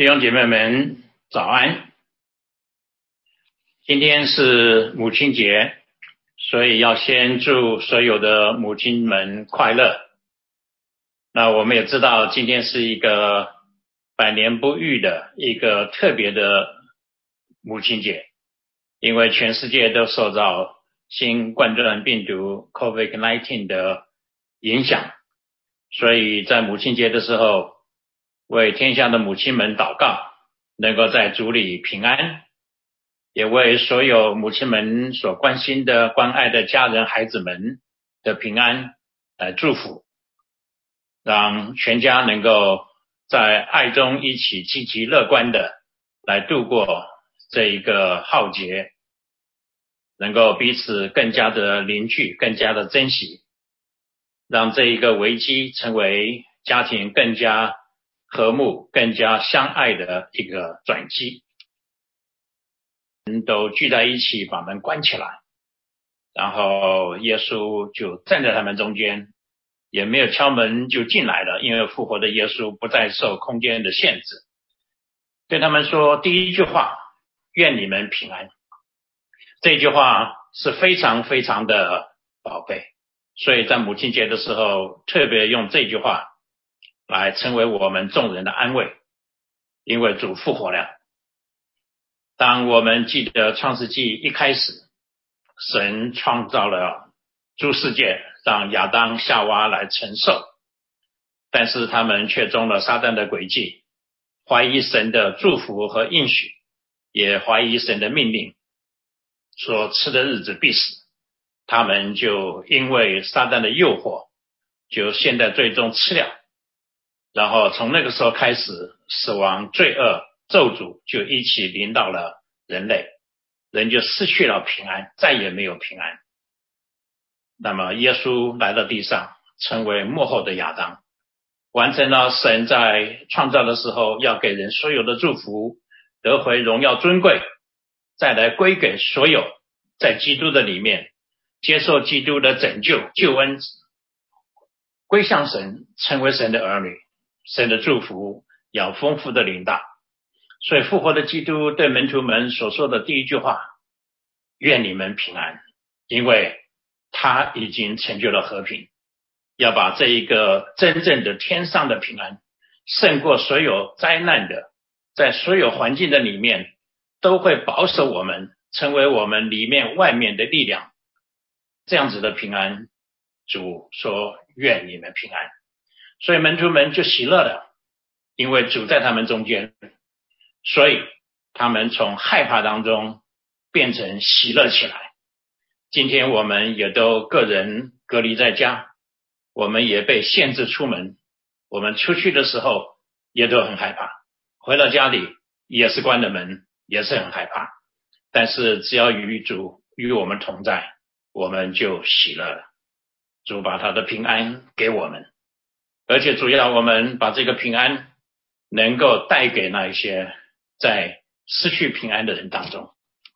弟兄姐妹们早安。今天是母亲节，所以要先祝所有的母亲们快乐。那我们也知道今天是一个百年不遇的一个特别的母亲节，因为全世界都受到新冠状病毒 COVID-19 的影响，所以在母亲节的时候为天下的母亲们祷告，能够在主里平安，也为所有母亲们所关心的关爱的家人孩子们的平安来祝福，让全家能够在爱中一起积极乐观的来度过这一个浩劫，能够彼此更加的邻居，更加的珍惜，让这一个危机成为家庭更加和睦更加相爱的一个转机。人都聚在一起把门关起来，然后耶稣就站在他们中间，也没有敲门就进来了，因为复活的耶稣不再受空间的限制。对他们说第一句话，愿你们平安。这句话是非常非常的宝贝，所以在母亲节的时候特别用这句话来成为我们众人的安慰，因为主复活了。当我们记得创世纪一开始，神创造了诸世界，让亚当夏娃来承受，但是他们却中了撒旦的诡计，怀疑神的祝福和应许，也怀疑神的命令，所吃的日子必死。他们就因为撒旦的诱惑，就陷在罪中吃了，然后从那个时候开始，死亡罪恶咒诅就一起临到了人类，人就失去了平安，再也没有平安。那么耶稣来到地上，成为末后的亚当，完成了神在创造的时候要给人所有的祝福，得回荣耀尊贵，再来归给所有在基督的里面接受基督的拯救救恩，归向神，成为神的儿女，神的祝福要丰富的领导。所以复活的基督对门徒们所说的第一句话，愿你们平安，因为他已经成就了和平，要把这一个真正的天上的平安，胜过所有灾难的，在所有环境的里面都会保守我们，成为我们里面外面的力量，这样子的平安，主说愿你们平安。所以门徒们就喜乐了，因为主在他们中间，所以他们从害怕当中变成喜乐起来。今天我们也都个人隔离在家，我们也被限制出门，我们出去的时候也都很害怕，回到家里也是关了门，也是很害怕。但是只要与主与我们同在，我们就喜乐了。主把他的平安给我们，而且主要我们把这个平安能够带给那一些在失去平安的人当中。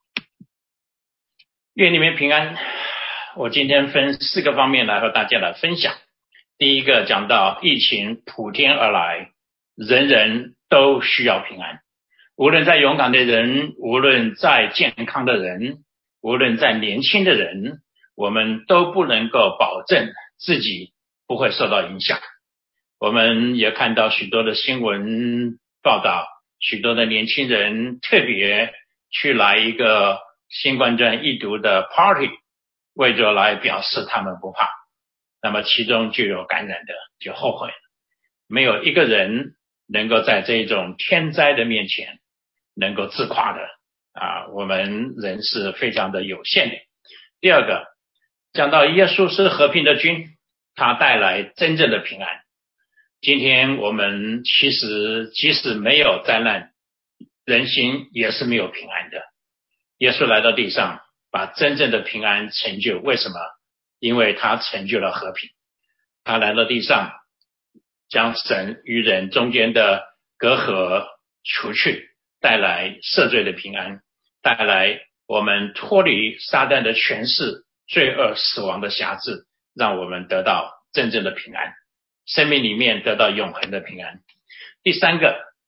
愿你们平安。我今天分4个方面来和大家来分享。第一个讲到疫情普天而来，人人都需要平安，无论再勇敢的人，无论再健康的人，无论再年轻的人，我们都不能够保证自己不会受到影响。我们也看到许多的新闻报道，许多的年轻人特别去来一个新冠状疫毒的 party， 为着来表示他们不怕，那么其中就有感染的，就后悔了。没有一个人能够在这种天灾的面前能够自夸的我们人是非常的有限的。第二个，讲到耶稣是和平的君，他带来真正的平安。今天我们其实即使没有灾难，人心也是没有平安的。耶稣来到地上，把真正的平安成就。为什么？因为他成就了和平。他来到地上，将神与人中间的隔阂除去，带来赦罪的平安，带来我们脱离撒旦的权势、罪恶、死亡的辖制，让我们得到真正的平安，生命里面得到永恒的平安。第三个，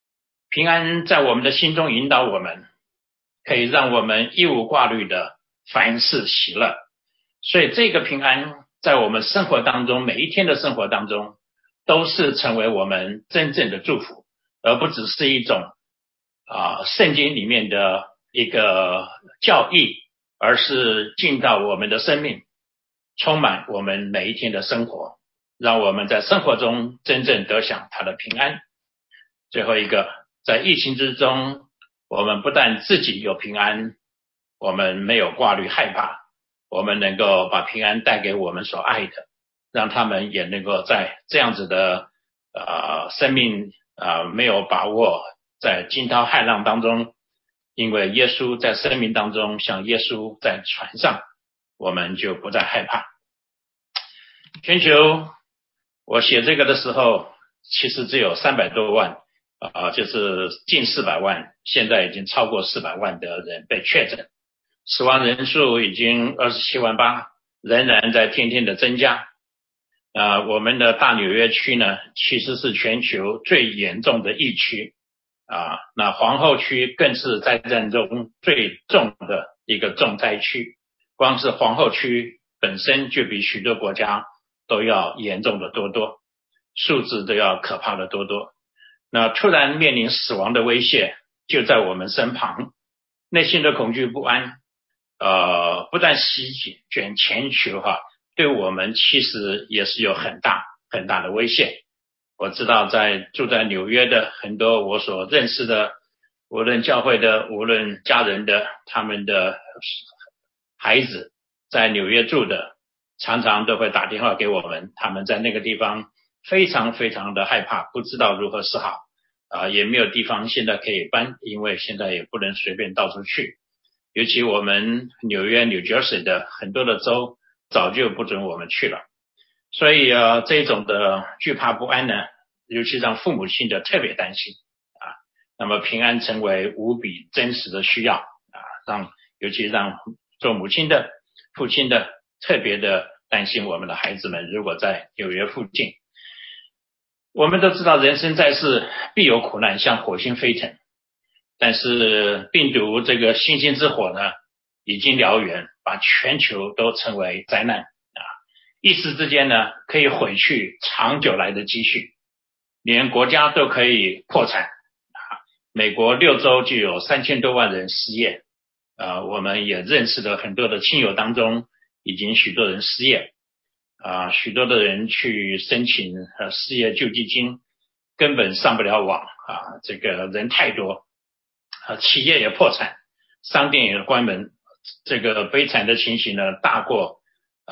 平安在我们的心中引导我们，可以让我们一无挂虑的凡事喜乐。所以这个平安在我们生活当中，每一天的生活当中，都是成为我们真正的祝福，而不只是一种圣经里面的一个教义，而是进到我们的生命，充满我们每一天的生活，让我们在生活中真正得享他的平安。最后一个，在疫情之中，我们不但自己有平安，我们没有挂虑害怕，我们能够把平安带给我们所爱的，让他们也能够在这样子的生命没有把握，在惊涛骇浪当中，因为耶稣在生命当中，像耶稣在船上，我们就不再害怕。全球我写这个的时候，其实只有300多万就是近400万，现在已经超过400万的人被确诊，死亡人数已经27万8，仍然在天天的增加。我们的大纽约区呢，其实是全球最严重的疫区那皇后区更是灾难中最重的一个重灾区，光是皇后区本身就比许多国家都要严重的多，数字都要可怕的多。那突然面临死亡的威胁就在我们身旁，内心的恐惧不安不但席卷全球对我们其实也是有很大的威胁。我知道住在纽约的很多我所认识的，无论教会的，无论家人的，他们的孩子在纽约住的，常常都会打电话给我们，他们在那个地方非常的害怕，不知道如何是好也没有地方现在可以搬，因为现在也不能随便到处去，尤其我们纽约 New Jersey 的很多的州早就不准我们去了。所以这种的惧怕不安呢，尤其让父母亲的特别担心那么平安成为无比真实的需要尤其让做母亲的父亲的特别的担心我们的孩子们如果在纽约附近。我们都知道人生在世必有苦难，像火星飞腾，但是病毒这个星星之火呢，已经燎原，把全球都称为灾难一时之间呢，可以毁去长久来的积蓄，连国家都可以破产美国6州就有3000多万人失业我们也认识的很多的亲友当中，已经许多人失业许多的人去申请失业救济金，根本上不了网这个人太多企业也破产，商店也关门，这个悲惨的情形呢，大过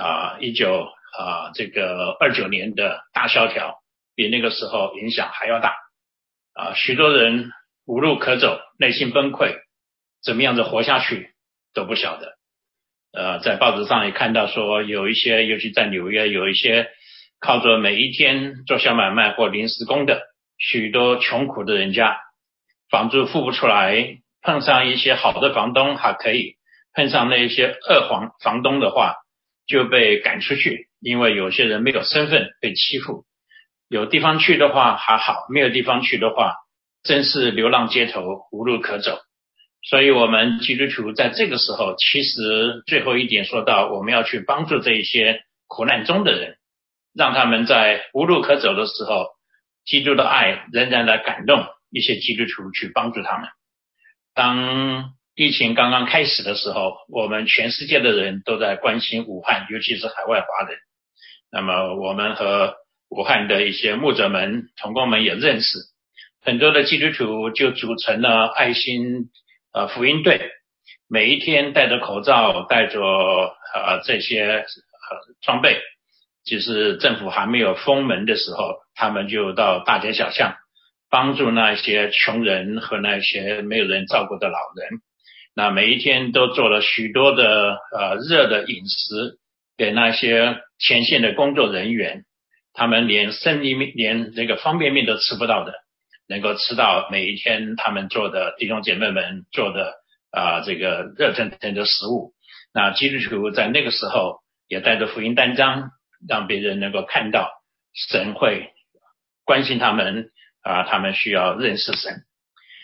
29年的大萧条，比那个时候影响还要大许多人无路可走，内心崩溃，怎么样子活下去都不晓得在报纸上也看到说，有一些尤其在纽约，有一些靠着每一天做小买卖或临时工的许多穷苦的人家，房租付不出来，碰上一些好的房东还可以，碰上那些恶房东的话就被赶出去，因为有些人没有身份被欺负，有地方去的话还好，没有地方去的话真是流浪街头，无路可走。所以我们基督徒在这个时候，其实最后一点说到，我们要去帮助这一些苦难中的人，让他们在无路可走的时候，基督的爱仍然来感动一些基督徒去帮助他们。当疫情刚刚开始的时候，我们全世界的人都在关心武汉，尤其是海外华人。那么我们和武汉的一些牧者们、同工们也认识，很多的基督徒就组成了爱心福音队，每一天戴着口罩，带着这些装备，就是政府还没有封门的时候，他们就到大街小巷帮助那些穷人和那些没有人照顾的老人。那每一天都做了许多的热的饮食给那些前线的工作人员，他们连这个方便面都吃不到的，能够吃到每一天他们做的弟兄姐妹们做的这个热腾腾的食物。那基督徒在那个时候也带着福音单张，让别人能够看到神会关心他们他们需要认识神。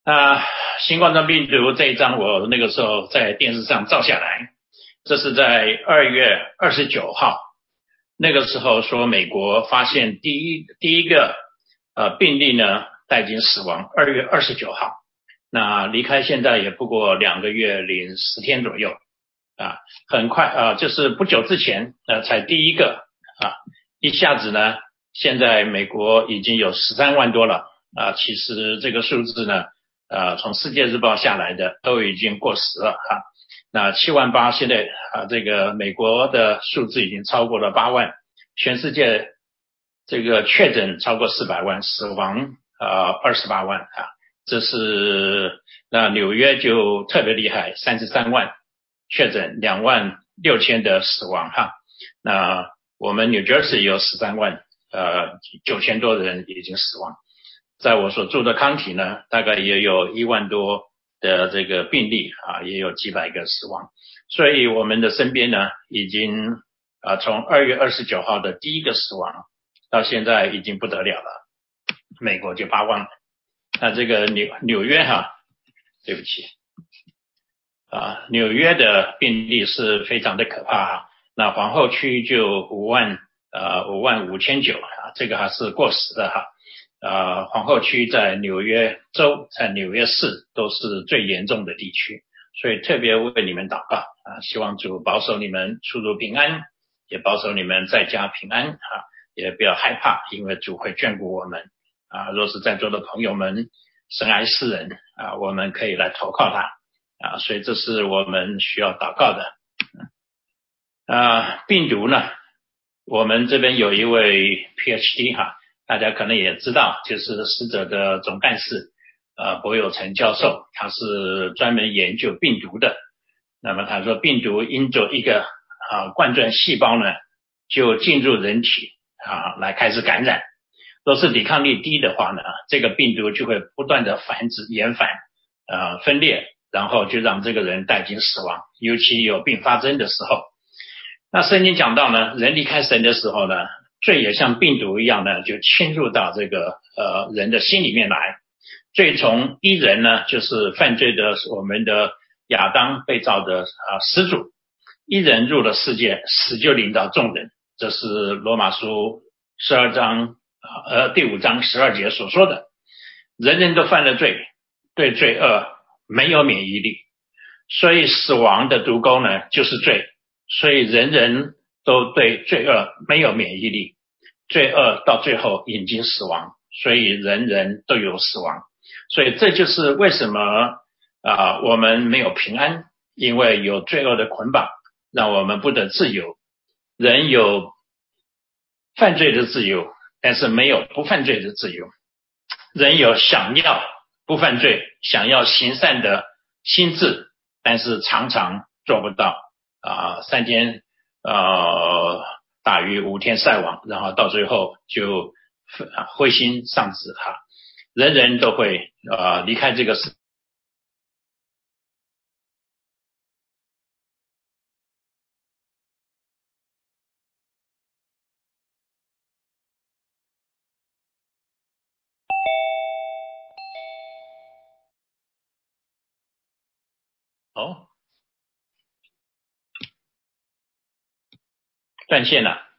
新冠状病毒这一章我那个时候在电视上照下来，这是在2月29号，那个时候说美国发现第一个病例呢，他已经死亡，2月29号，那离开现在也不过2个月零10天左右很快就是不久之前才第一个一下子呢，现在美国已经有13万多了其实这个数字呢从世界日报下来的都已经过10了那7万8现在这个美国的数字已经超过了8万，全世界这个确诊超过400万，死亡28万这是那纽约就特别厉害，33万确诊，2万6千的死亡那我们 New Jersey 有13万9000多人已经死亡，在我所住的康体呢，大概也有1万多的这个病例也有几百个死亡，所以我们的身边呢已经从2月29号的第一个死亡到现在已经不得了了，美国就8万了。那这个纽约对不起纽约的病例是非常的可怕那皇后区就5万5900这个还是过时的皇后区在纽约州在纽约市都是最严重的地区，所以特别为你们祷告希望主保守你们出入平安，也保守你们在家平安也不要害怕，因为主会眷顾我们若是在座的朋友们神爱世人我们可以来投靠他所以这是我们需要祷告的病毒呢，我们这边有一位 PhD 大家可能也知道，就是死者的总干事柏友成教授，他是专门研究病毒的。那么他说病毒因着一个冠状细胞呢就进入人体来开始感染，若是抵抗力低的话呢，这个病毒就会不断的繁殖延繁分裂，然后就让这个人带进死亡，尤其有并发症的时候。那圣经讲到呢，人离开神的时候呢，罪也像病毒一样呢，就侵入到这个人的心里面来。罪从一人呢，就是犯罪的我们的亚当被造的始祖，一人入了世界，死就临到众人，这是罗马书12章第5章12节所说的。人人都犯了罪，对罪恶没有免疫力，所以死亡的毒钩呢就是罪，所以人人都对罪恶没有免疫力，罪恶到最后引进死亡，所以人人都有死亡。所以这就是为什么我们没有平安，因为有罪恶的捆绑让我们不得自由。人有犯罪的自由，但是没有不犯罪的自由。人有想要不犯罪想要行善的心智，但是常常做不到3天打鱼5天晒网，然后到最后就灰心丧志人人都会离开这个世界断线了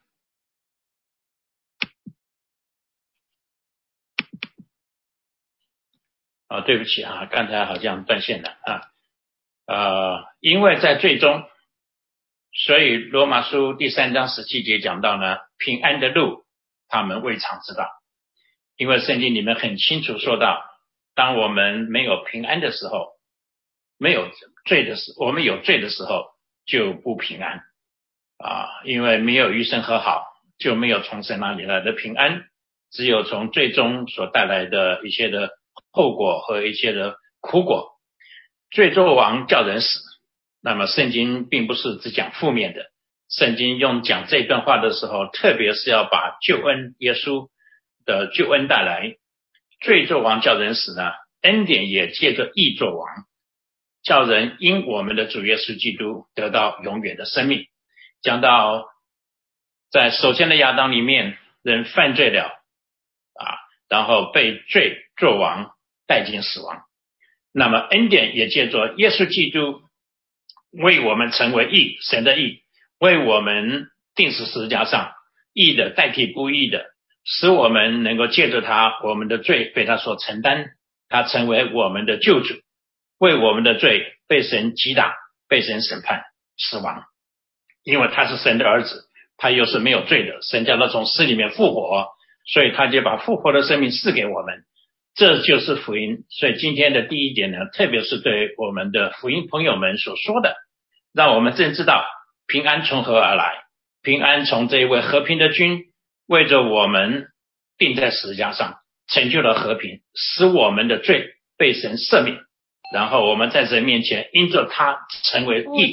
对不起刚才好像断线了因为在最终，所以罗马书第3章17节讲到呢，平安的路他们未尝知道。因为圣经里面很清楚说到，当我们没有平安的时候，没有罪的时候，我们有罪的时候就不平安因为没有与神和好，就没有从神那里来的平安，只有从最终所带来的一些的后果和一些的苦果。罪作王叫人死，那么圣经并不是只讲负面的，圣经用讲这段话的时候，特别是要把救恩耶稣的救恩带来。罪作王叫人死呢，恩典也借着义作王，叫人因我们的主耶稣基督得到永远的生命。讲到在首先的亚当里面，人犯罪了然后被罪作王带进死亡。 那么恩典也借着耶稣基督为我们成为义，神的义，为我们钉死十字架上，义的代替不义的，使我们能够借着他，我们的罪被他所承担，他成为我们的救主，为我们的罪被神击打，被神审判死亡。因为他是神的儿子，他又是没有罪的，神叫他从死里面复活，所以他就把复活的生命赐给我们，这就是福音。所以今天的第一点呢，特别是对我们的福音朋友们所说的，让我们真知道平安从何而来，平安从这一位和平的君为着我们钉在十字架上，成就了和平，使我们的罪被神赦免，然后我们在神面前因着他成为义。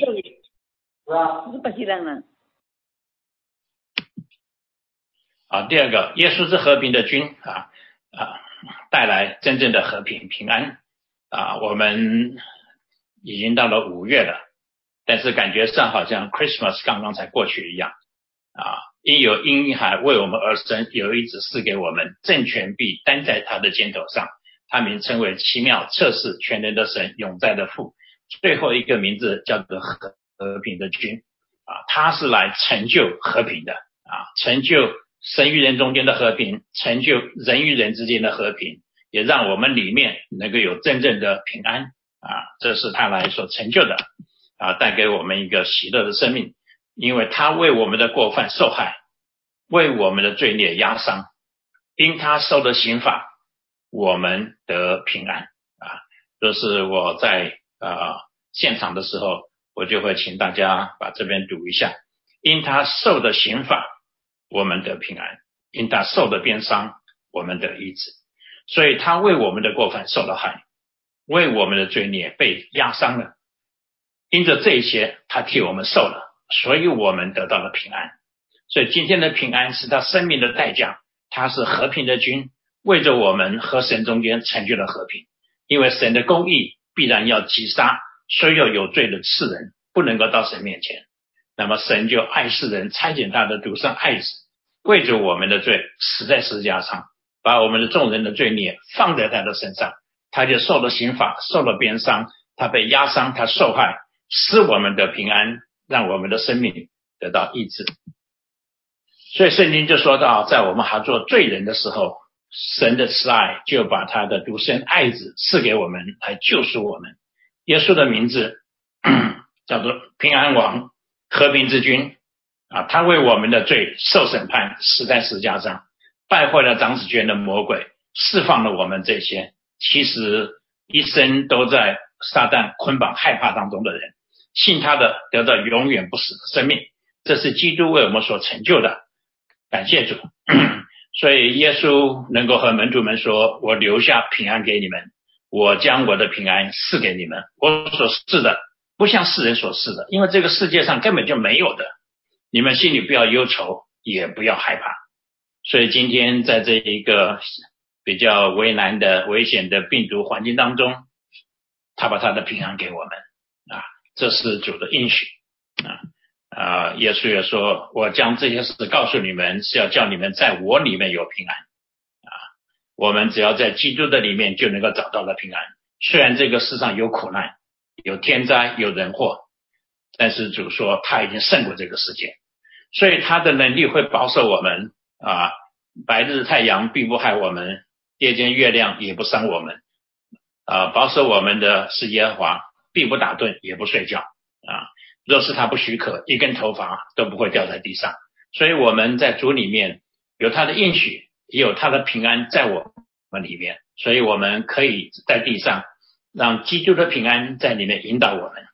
第二个，耶稣是和平的君带来真正的和平平安我们已经到了5月了，但是感觉上好像 Christmas 刚刚才过去一样因有婴孩为我们而生，有一子赐给我们，政权必担在他的肩头上，他名称为奇妙、测试、全能的神、永在的父。最后一个名字叫做和平的君他是来成就和平的成就神与人中间的和平，成就人与人之间的和平，也让我们里面能够有真正的平安这是他来所成就的带给我们一个喜乐的生命，因为他为我们的过犯受害，为我们的罪孽压伤，因他受的刑罚我们得平安这是我在现场的时候，我就会请大家把这边读一下，因他受的刑罚我们得平安，因他受的鞭伤我们得医治。所以他为我们的过犯受了害，为我们的罪孽被压伤了，因着这些他替我们受了，所以我们得到了平安。所以今天的平安是他生命的代价，他是和平的君，为着我们和神中间成就了和平。因为神的公义必然要击杀所有有罪的世人，不能够到神面前。那么神就爱世人，差遣他的独生爱子，为着我们的罪死在十字架上，把我们的众人的罪孽放在他的身上，他就受了刑罚，受了鞭伤，他被压伤，他受害，使我们的平安，让我们的生命得到医治。所以圣经就说到，在我们还做罪人的时候，神的慈爱就把他的独生爱子赐给我们，来救赎我们。耶稣的名字叫做平安王，和平之君他为我们的罪受审判，死在十字架上，败坏了掌死权的魔鬼，释放了我们这些其实一生都在撒旦捆绑害怕当中的人，信他的得到永远不死的生命，这是基督为我们所成就的，感谢主所以耶稣能够和门徒们说，我留下平安给你们，我将我的平安赐给你们，我所赐的不像世人所赐的，因为这个世界上根本就没有的，你们心里不要忧愁，也不要害怕。所以今天在这一个比较为难的危险的病毒环境当中，他把他的平安给我们这是主的应许耶稣也说，我将这些事告诉你们，是要叫你们在我里面有平安我们只要在基督的里面就能够找到了平安。虽然这个世上有苦难，有天灾，有人祸，但是主说他已经胜过这个世界，所以他的能力会保守我们白日太阳并不害我们，夜间月亮也不伤我们保守我们的是耶和华，并不打盹也不睡觉若是他不许可，一根头发都不会掉在地上。所以我们在主里面有他的应许，也有他的平安在我们里面，所以我们可以在地上让基督的平安在里面引导我们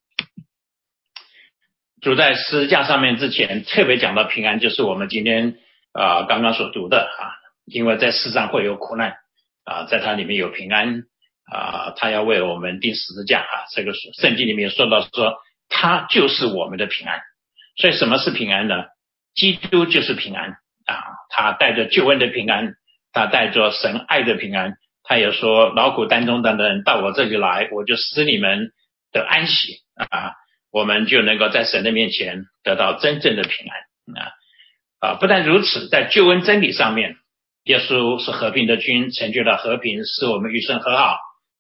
主在十字架上面之前特别讲到平安，就是我们今天刚刚所读的因为在世上会有苦难在它里面有平安他要为我们钉十字架这个圣经里面说到说他就是我们的平安。所以什么是平安呢？基督就是平安他带着救恩的平安，他带着神爱的平安。他也说劳苦担重担的人到我这里来，我就使你们得安息我们就能够在神的面前得到真正的平安不但如此，在救恩真理上面，耶稣是和平的君，成就了和平，使我们与神和好。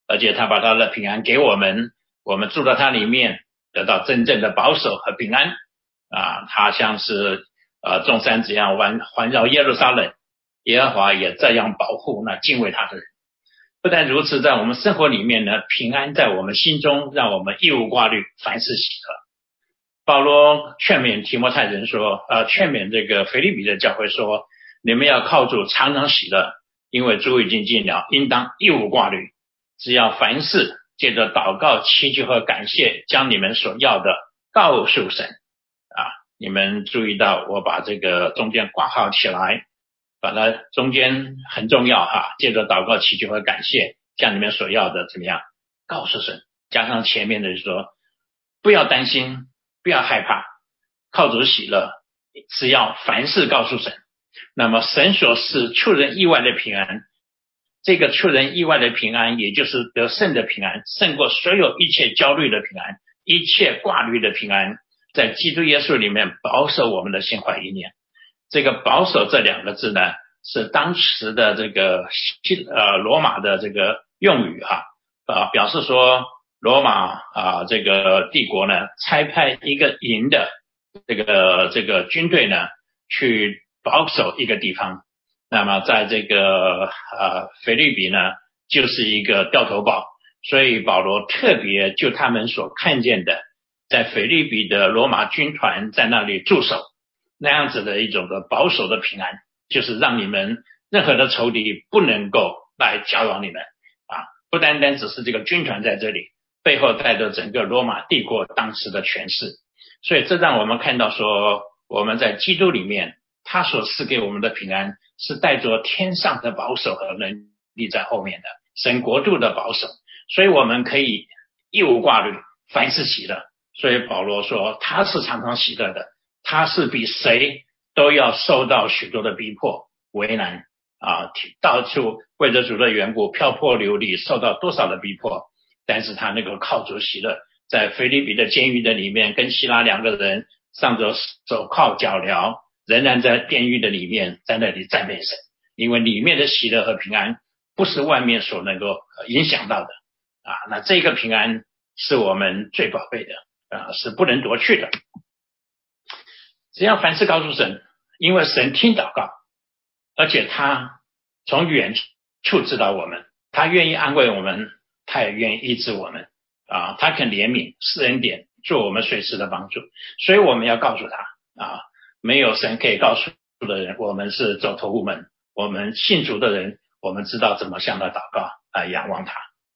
而且他把他的平安给我们，我们住在他里面得到真正的保守和平安他像是众山这样环绕耶路撒冷，耶和华也这样保护那敬畏他的人。不但如此，在我们生活里面呢，平安在我们心中，让我们一无挂虑，凡事喜乐。保罗劝勉提摩太人说劝勉这个腓立比的教会说，你们要靠主常常喜乐，因为主已经尽了，应当一无挂虑。只要凡事借着祷告祈求和感谢，将你们所要的告诉神你们注意到我把这个中间括号起来，把它中间很重要借着祷告祈求和感谢，将你们所要的怎么样告诉神，加上前面的说不要担心，不要害怕，靠主喜乐，只要凡事告诉神。那么神所赐出人意外的平安，这个出人意外的平安，也就是得胜的平安，胜过所有一切焦虑的平安，一切挂虑的平安，在基督耶稣里面保守我们的心怀意念。这个保守这两个字呢，是当时的这个罗马的这个用语表示说罗马这个帝国呢，差派一个营的这个军队呢，去保守一个地方。那么在这个腓立比呢，就是一个掉头堡，所以保罗特别就他们所看见的，在腓立比的罗马军团在那里驻守，那样子的一种的保守的平安，就是让你们任何的仇敌不能够来搅扰你们不单单只是这个军团在这里，背后带着整个罗马帝国当时的权势。所以这让我们看到说，我们在基督里面，他所赐给我们的平安是带着天上的保守和能力在后面的，神国度的保守，所以我们可以一无挂虑，凡事喜乐。所以保罗说他是常常喜乐的，他是比谁都要受到许多的逼迫为难到处为着主的缘故漂泊流离，受到多少的逼迫，但是他那个靠主喜乐，在腓立比的监狱的里面，跟希拉两个人上着手铐脚镣，仍然在监狱的里面在那里赞美神，因为里面的喜乐和平安不是外面所能够影响到的那这个平安是我们最宝贝的是不能夺去的。只要凡事告诉神，因为神听祷告，而且他从远处知道我们，他愿意安慰我们，他也愿意医治我们他肯怜悯施恩典，做我们随时的帮助。所以我们要告诉他没有神可以告诉的人，我们是走投无门，我们信主的人，我们知道怎么向他祷告仰望他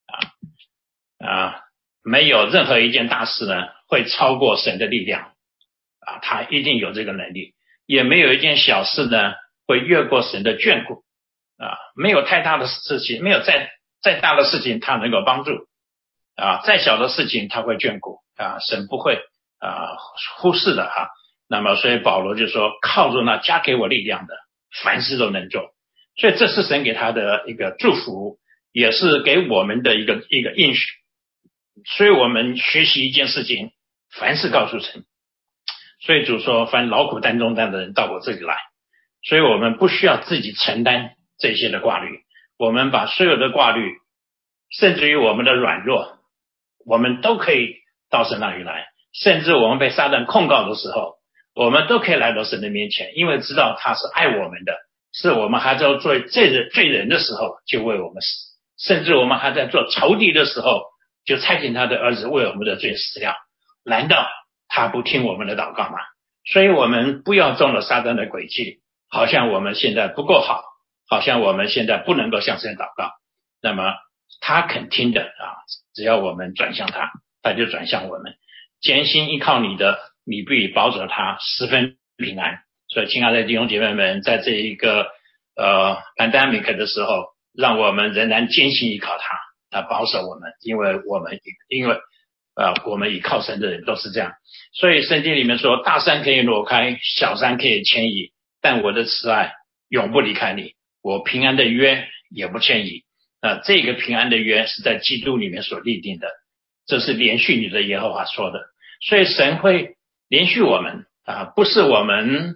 没有任何一件大事呢会超过神的力量他一定有这个能力，也没有一件小事呢会越过神的眷顾没有太大的事情，没有再大的事情他能够帮助再小的事情他会眷顾神不会忽视的那么所以保罗就说靠着那加给我力量的，凡事都能做。所以这是神给他的一个祝福，也是给我们的一个应许。所以我们学习一件事情，凡事告诉神。所以主说凡劳苦担重担的人到我这里来，所以我们不需要自己承担这些的挂虑，我们把所有的挂虑，甚至于我们的软弱，我们都可以到神那里来，甚至我们被撒旦控告的时候，我们都可以来到神的面前，因为知道他是爱我们的，是我们还在做罪人的时候就为我们死，甚至我们还在做仇敌的时候就差遣他的儿子为我们的罪死了，难道他不听我们的祷告吗？所以我们不要中了撒旦的诡计，好像我们现在不够好，好像我们现在不能够向神祷告，那么他肯听的只要我们转向他，他就转向我们。艰辛依靠你的，你必保守他十分平安。所以亲爱的弟兄姐妹们，在这一个pandemic 的时候，让我们仍然艰辛依靠他保守我们，因为我们依靠神的人都是这样。所以圣经里面说，大山可以挪开，小山可以迁移，但我的慈爱永不离开你，我平安的约也不迁移。这个平安的约是在基督里面所立定的，这是连续你的耶和华说的。所以神会连续我们不是我们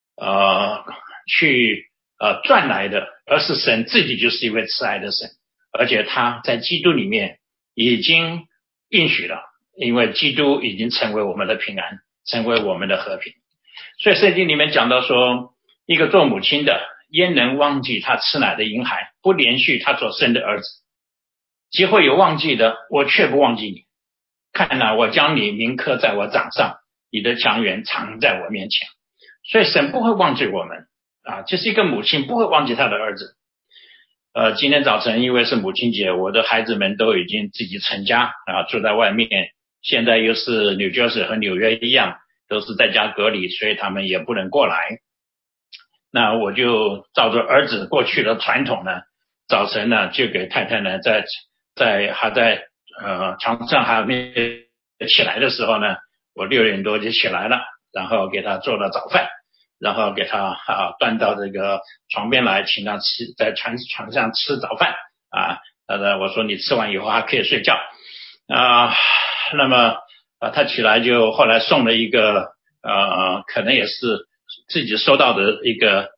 去赚来的，而是神自己就是一位慈爱的神， 而且他在基督里面已经应许了，因为基督已经成为我们的平安，成为我们的和平。所以圣经里面讲到说，一个做母亲的焉能忘记他吃奶的婴孩，不连续他所生的儿子。既会有忘记的，我却不忘记你。看哪，我将你铭刻在我掌上，你的强援藏在我面前。所以神不会忘记我们啊，就是一个母亲不会忘记他的儿子。今天早晨因为是母亲节，我的孩子们都已经自己成家啊，住在外面。现在又是New Jersey和纽约一样，都是在家隔离，所以他们也不能过来。那我就照着儿子过去的传统呢，早晨呢就给太太呢还在床上还没起来的时候呢，我6点多就起来了，然后给他做了早饭，然后给他端到这个床边来，请他吃，在床上吃早饭啊。我说你吃完以后还可以睡觉啊。那么他起来就后来送了一个可能也是自己收到的一个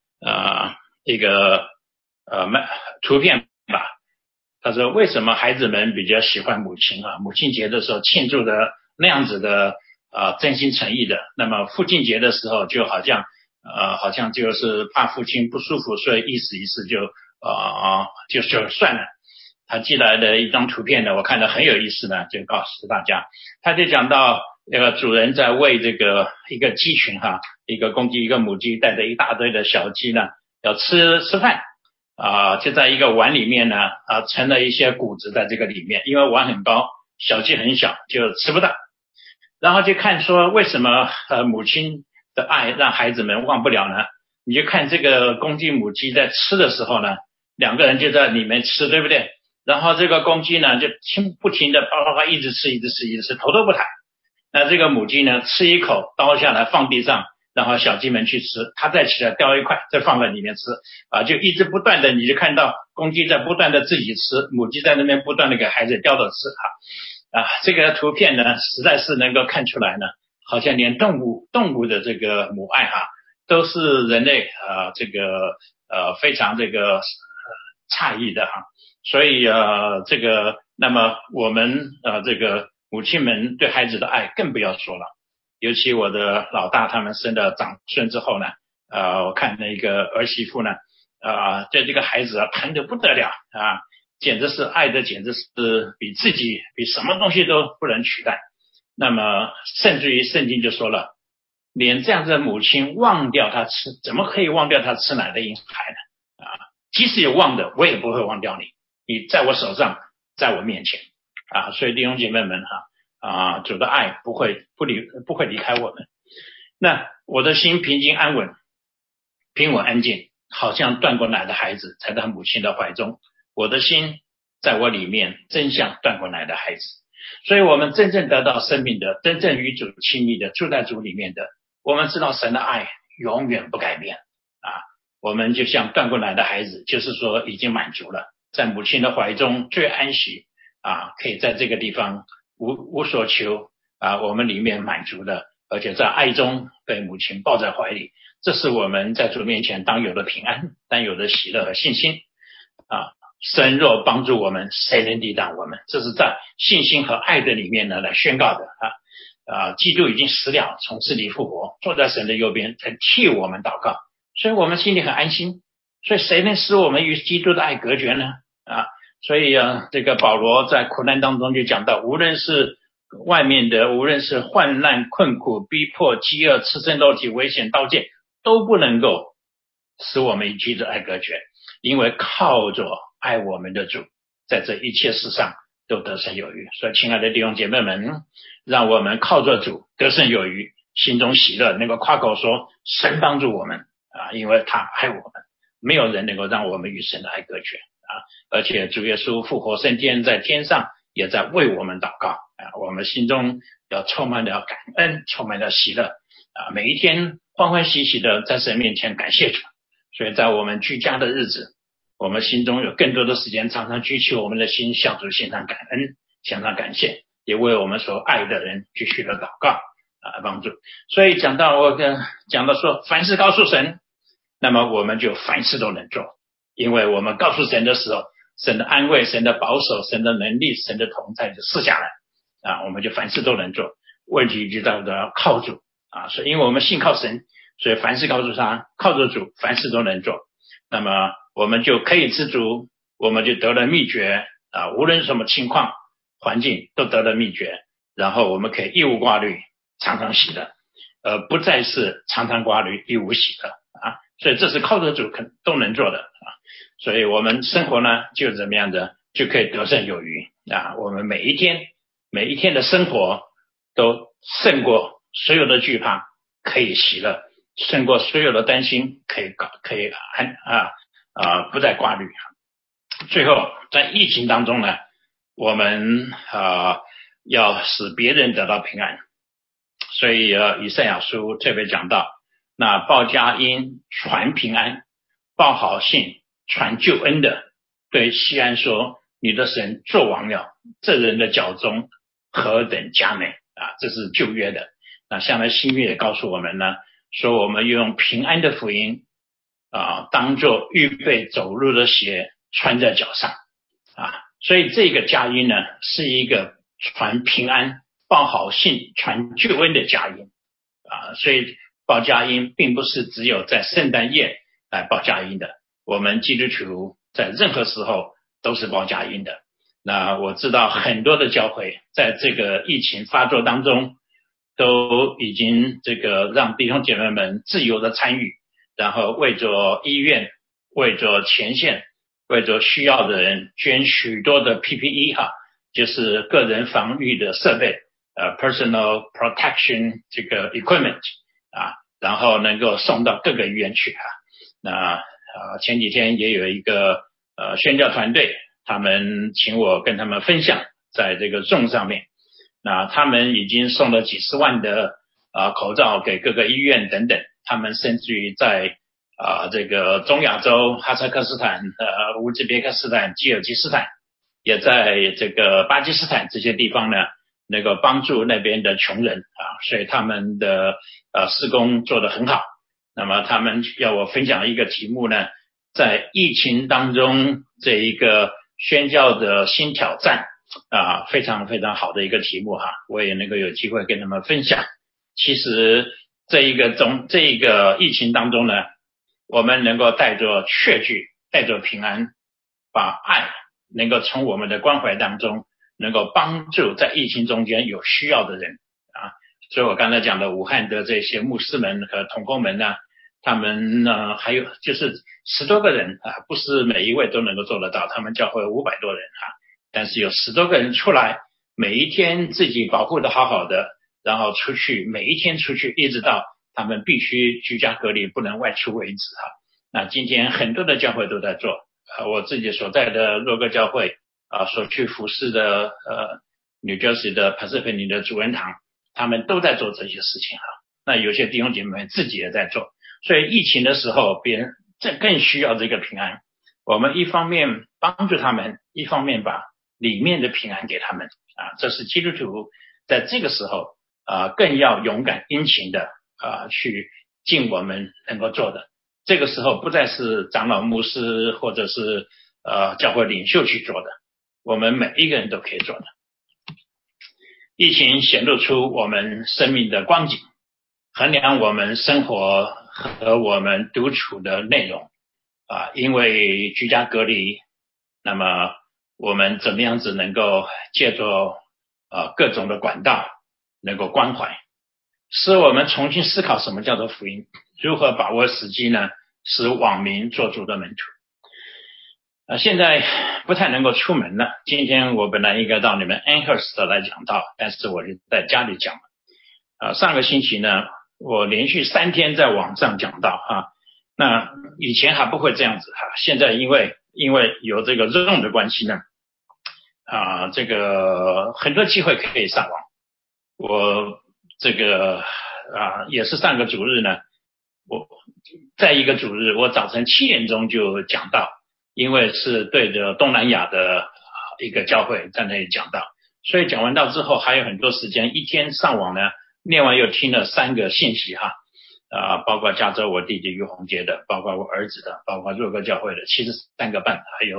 图片吧。他说为什么孩子们比较喜欢母亲啊？母亲节的时候庆祝的那样子的真心诚意的，那么父亲节的时候就好像就是怕父亲不舒服，所以意思就算了。他寄来的一张图片呢，我看得很有意思呢，就告诉大家。他就讲到主人在喂这个一个鸡群一个公鸡一个母鸡带着一大堆的小鸡呢，要吃饭就在一个碗里面呢盛了一些谷子在这个里面，因为碗很高，小鸡很小，就吃不到。然后就看说为什么母亲的爱让孩子们忘不了呢？你就看这个公鸡母鸡在吃的时候呢，两个人就在里面吃，对不对？然后这个公鸡呢就不停的叭叭叭一直吃，头都不抬。那这个母鸡呢吃一口倒下来放地上，然后小鸡们去吃，它再起来叼一块再放在里面吃就一直不断的，你就看到公鸡在不断的自己吃，母鸡在那边不断的给孩子叼着吃这个图片呢实在是能够看出来呢，好像连动物的这个母爱都是人类这个非常这个诧异的所以那么我们这个母亲们对孩子的爱更不要说了。尤其我的老大他们生了长孙之后呢我看那个儿媳妇呢对这个孩子疼得不得了简直是爱的，简直是比什么东西都不能取代。那么甚至于圣经就说了，连这样的母亲忘掉他吃，怎么可以忘掉他吃奶的婴孩呢即使有忘的，我也不会忘掉你，你在我手上，在我面前所以弟兄姐妹们主的爱不会离开我们。那我的心平静安稳，平稳安静，好像断过奶的孩子在他母亲的怀中。我的心在我里面，真像断过奶的孩子。所以我们真正得到生命的，真正与主亲密的，住在主里面的，我们知道神的爱永远不改变我们就像断过奶的孩子，就是说已经满足了，在母亲的怀中最安息可以在这个地方无所求我们里面满足的，而且在爱中被母亲抱在怀里，这是我们在主面前当有的平安，当有的喜乐和信心神若帮助我们，谁能抵挡我们？这是在信心和爱的里面呢来宣告的基督已经死了，从死里复活，坐在神的右边，在替我们祷告，所以我们心里很安心。所以谁能使我们与基督的爱隔绝呢所以这个保罗在苦难当中就讲到，无论是外面的，无论是患难困苦逼迫饥饿赤身肉体危险刀剑，都不能够使我们与基督的爱隔绝，因为靠着爱我们的主，在这一切事上都得胜有余。所以亲爱的弟兄姐妹们，让我们靠着主得胜有余，心中喜乐，能够夸口说神帮助我们因为他爱我们，没有人能够让我们与神的爱隔绝而且主耶稣复活升天，在天上也在为我们祷告我们心中要充满了感恩，充满了喜乐每一天欢欢喜喜的在神面前感谢主。所以在我们居家的日子，我们心中有更多的时间，常常举起我们的心，向主献上感恩，献上感谢，也为我们所爱的人继续的祷告帮助。所以讲到说凡事告诉神，那么我们就凡事都能做，因为我们告诉神的时候， 神的安慰、神的保守、神的能力、神的同在就赐下来啊，我们就凡事都能做。问题就在要靠主啊，所以因为我们信靠神，所以凡事靠主他，靠着主凡事都能做。那么我们就可以知足，我们就得了秘诀啊，无论什么情况环境都得了秘诀，然后我们可以一无挂虑，常常喜乐，不再是常常挂虑一无喜乐啊。所以这是靠着主都能做的啊。所以我们生活呢就怎么样的就可以得胜有余啊。我们每一天的生活都胜过所有的惧怕，可以喜乐，胜过所有的担心，可以不再挂虑。最后在疫情当中呢，我们要使别人得到平安，所以以赛亚书特别讲到，那报佳音传平安，报好信传救恩的，对西安说，你的神作王了，这人的脚中何等佳美啊！这是旧约的。那下面新约也告诉我们呢，说我们用平安的福音当作预备走路的鞋穿在脚上啊。所以这个佳音呢是一个传平安报好信传救恩的佳音啊。所以报佳音并不是只有在圣诞夜来报佳音的，我们基督徒在任何时候都是报佳音的。那我知道很多的教会在这个疫情发作当中都已经这个让弟兄姐妹们自由的参与，然后为着医院，为着前线，为着需要的人捐许多的 PPE 就是个人防御的设备personal protection 这个 equipment 然后能够送到各个医院去那前几天也有一个宣教团队，他们请我跟他们分享在这个 Zoom 上面，那他们已经送了几十万的口罩给各个医院等等，他们甚至于在这个中亚洲哈萨克斯坦乌兹别克斯坦吉尔吉斯坦，也在这个巴基斯坦这些地方呢能够帮助那边的穷人所以他们的施工做得很好。那么他们要我分享一个题目呢，在疫情当中这一个宣教的新挑战非常非常好的一个题目我也能够有机会跟他们分享。其实这一个疫情当中呢，我们能够带着确据，带着平安，把爱能够从我们的关怀当中能够帮助在疫情中间有需要的人所以我刚才讲的武汉的这些牧师们和同工们呢，他们还有就是10多个人不是每一位都能够做得到，他们教会500多人但是有10多个人出来，每一天自己保护得好好的，然后出去，每一天出去，一直到他们必须居家隔离不能外出为止那今天很多的教会都在做我自己所在的若哥教会所去服侍的New Jersey 的 Pacific 的主恩堂，他们都在做这些事情那有些弟兄姐妹自己也在做，所以疫情的时候别人更需要这个平安，我们一方面帮助他们，一方面把里面的平安给他们这是基督徒在这个时候更要勇敢殷勤的去尽我们能够做的。这个时候不再是长老牧师或者是教会领袖去做的，我们每一个人都可以做的。疫情显露出我们生命的光景，衡量我们生活和我们独处的内容因为居家隔离，那么我们怎么样子能够借着各种的管道能够关怀，使我们重新思考什么叫做福音，如何把握时机呢，使网民做主的门徒现在不太能够出门了，今天我本来应该到你们 Amherst 来讲道，但是我就在家里讲了上个星期呢，我连续3天在网上讲道那以前还不会这样子现在因为有这个Zoom的关系呢这个很多机会可以上网。我这个也是上个主日呢，我在一个主日我早晨7点钟就讲道，因为是对着东南亚的一个教会在那里讲道，所以讲完道之后还有很多时间，一天上网呢，另外又听了3个信息包括加州我弟弟于洪杰的，包括我儿子的，包括若哥教会的73个半，还有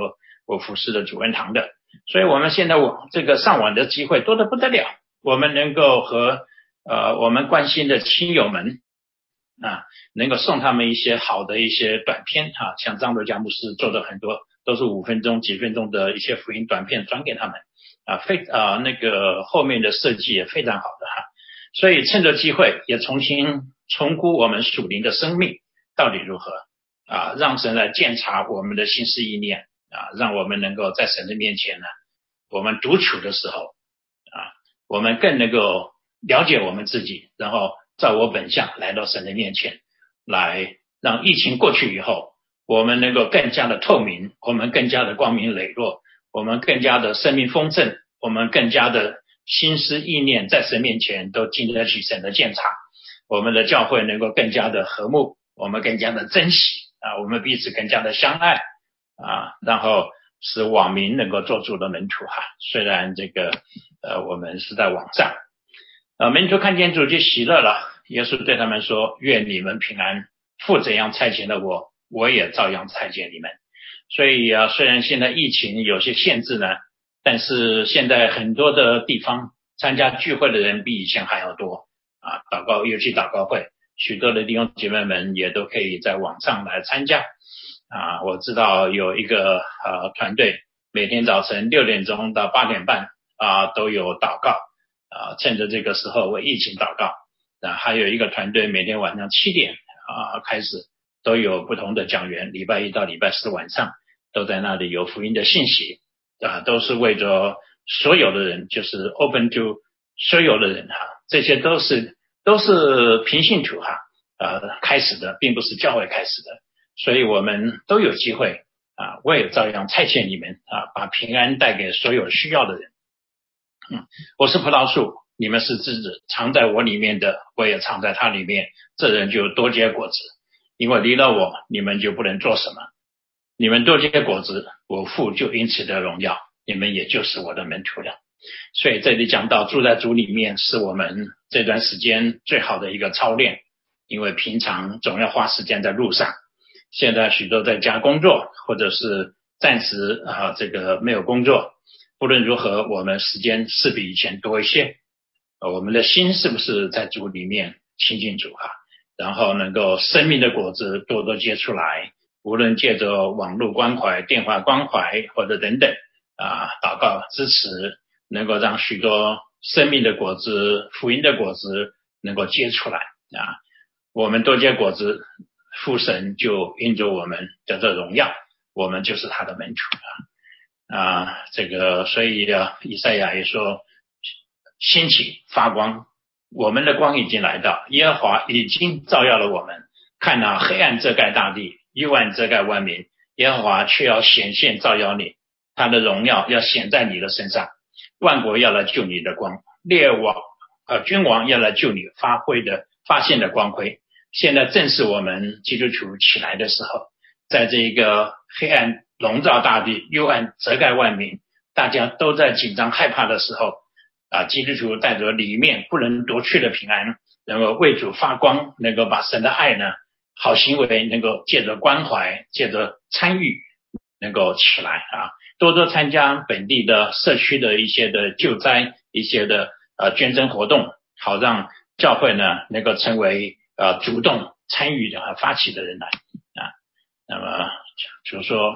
我服侍的主恩堂的。所以我们现在这个上网的机会多得不得了，我们能够和我们关心的亲友们能够送他们一些好的一些短片像张罗家牧师做的很多都是5分钟几分钟的一些福音短片转给他们那个后面的设计也非常好的所以趁着机会也重新重估我们属灵的生命到底如何让神来鉴察我们的心思意念让我们能够在神的面前呢，我们独处的时候我们更能够了解我们自己，然后照我本相来到神的面前，来让疫情过去以后，我们能够更加的透明，我们更加的光明磊落，我们更加的生命丰盛，我们更加的心思意念在神面前都经得起神的鉴察，我们的教会能够更加的和睦，我们更加的珍惜我们彼此更加的相爱然后使网民能够做主的门徒虽然这个我们是在网上门徒看见主就喜乐了，耶稣对他们说，愿你们平安，父怎样差遣了我，我也照样差遣你们。所以虽然现在疫情有些限制呢，但是现在很多的地方参加聚会的人比以前还要多祷告，尤其祷告会，许多的弟兄姐妹们也都可以在网上来参加我知道有一个团队每天早晨6点钟到8点半都有祷告趁着这个时候为疫情祷告还有一个团队每天晚上7点开始都有不同的讲员，礼拜一到礼拜四晚上都在那里有福音的信息都是为着所有的人，就是 open to 所有的人这些都是平信徒开始的，并不是教会开始的，所以我们都有机会我也照样差遣你们把平安带给所有需要的人我是葡萄树，你们是枝子，藏在我里面的，我也藏在他里面，这人就多结果子，因为离了我，你们就不能做什么。你们多结果子，我父就因此得荣耀，你们也就是我的门徒了。所以这里讲到住在主里面是我们这段时间最好的一个操练，因为平常总要花时间在路上，现在许多在家工作，或者是暂时这个没有工作，不论如何我们时间是比以前多一些我们的心是不是在主里面亲近主然后能够生命的果子多多结出来，无论借着网络关怀、电话关怀或者等等祷告支持，能够让许多生命的果子、福音的果子能够结出来我们多结果子，父神就因着我们得到荣耀，我们就是他的门徒这个所以以赛亚也说兴起发光，我们的光已经来到，耶和华已经照耀了我们，看黑暗遮盖大地，幽暗遮盖万民，耶和华却要显现照耀你，他的荣耀要显在你的身上，万国要来救你的光，君王要来救你发现的光辉。现在正是我们基督徒起来的时候，在这个黑暗笼罩大地，幽暗遮盖万民，大家都在紧张害怕的时候基督徒带着里面不能夺去的平安，能够为主发光，能够把神的爱呢好行为能够借着关怀，借着参与能够起来多多参加本地的社区的一些的救灾，一些的捐赠活动，好让教会呢能够成为主动参与的和发起的人来那么就是说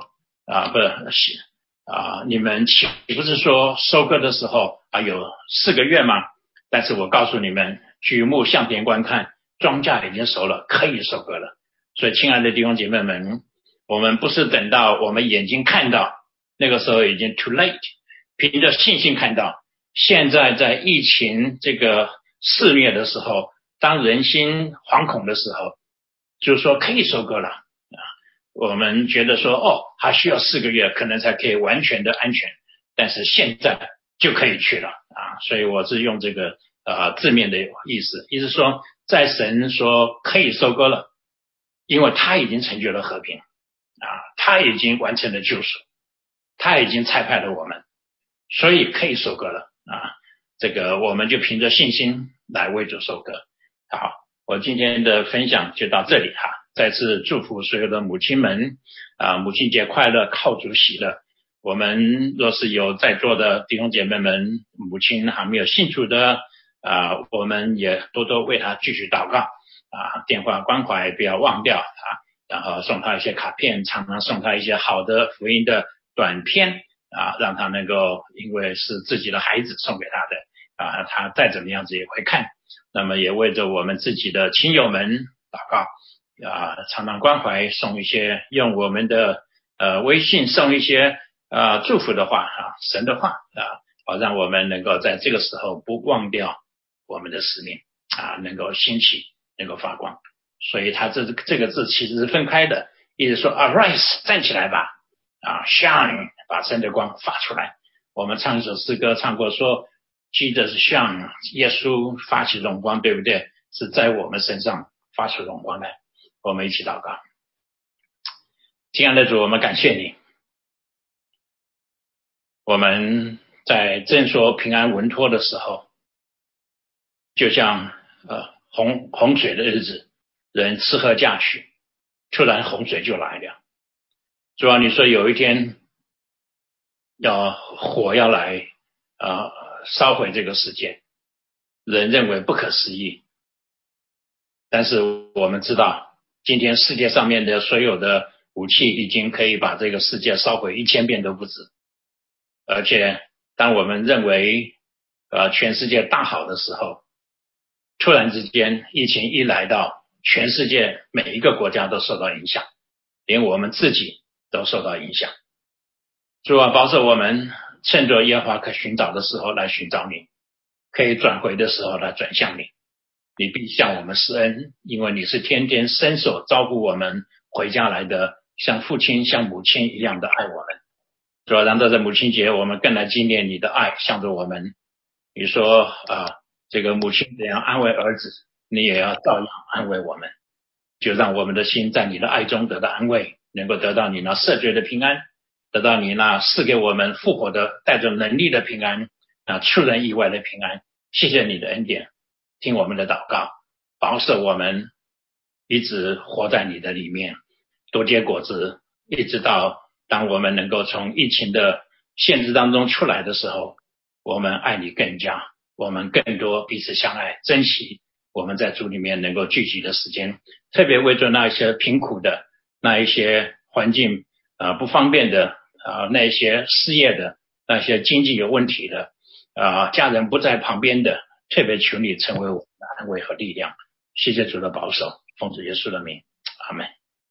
你们岂不是说收割的时候有4个月吗？但是我告诉你们，举目向田观看，庄稼已经熟了，可以收割了。所以亲爱的弟兄姐妹们，我们不是等到我们眼睛看到，那个时候已经 too late， 凭着信心看到。现在在疫情这个肆虐的时候，当人心惶恐的时候，就是说可以收割了我们觉得说还需要4个月可能才可以完全的安全，但是现在就可以去了所以我是用这个字面的意思说，在神说可以收割了，因为他已经成就了和平他已经完成了救赎，他已经差派了我们，所以可以收割了这个我们就凭着信心来为主收割。好，我今天的分享就到这里再次祝福所有的母亲们母亲节快乐，靠主喜乐。 我们若是有在座的弟兄姐妹们，母亲还没有信主的我们也多多为他继续祷告电话关怀不要忘掉然后送他一些卡片，常常送他一些好的福音的短片让他能够，因为是自己的孩子送给他的他再怎么样子也会看。那么也为着我们自己的亲友们祷告常常关怀，送一些，用我们的微信送一些祝福的话神的话让我们能够在这个时候不忘掉我们的使命能够兴起，能够发光。所以他这个字其实是分开的，意思说 arise 站起来吧shine 把神的光发出来。我们唱一首诗歌唱过说 Jesus shine 耶稣发起荣光，对不对？是在我们身上发出荣光来。我们一起祷告。亲爱的主，我们感谢你，我们在正说平安稳妥的时候，就像洪水的日子，人吃喝嫁娶，突然洪水就来了。主啊，你说有一天火要来烧毁这个世界，人认为不可思议，但是我们知道今天世界上面的所有的武器已经可以把这个世界烧毁1000遍都不止。而且当我们认为全世界大好的时候，突然之间疫情一来到，全世界每一个国家都受到影响，连我们自己都受到影响。主啊，保守我们趁着耶和华可寻找的时候来寻找你，可以转回的时候来转向你。你必向我们施恩，因为你是天天伸手招呼我们回家来的，像父亲像母亲一样的爱我们。主啊，让在这母亲节我们更来纪念你的爱向着我们。你说这个母亲怎样安慰儿子，你也要照样安慰我们。就让我们的心在你的爱中得到安慰，能够得到你那赦罪的平安，得到你那赐给我们复活的带着能力的平安出人意外的平安。谢谢你的恩典，听我们的祷告，保守我们一直活在你的里面，多结果子，一直到当我们能够从疫情的限制当中出来的时候，我们爱你更加，我们更多彼此相爱，珍惜我们在主里面能够聚集的时间，特别为着那一些贫苦的，那一些环境不方便的那一些失业的，那些经济有问题的家人不在旁边的，特别求你成为我们的安慰和力量。谢谢主的保守，奉主耶稣的名，阿们。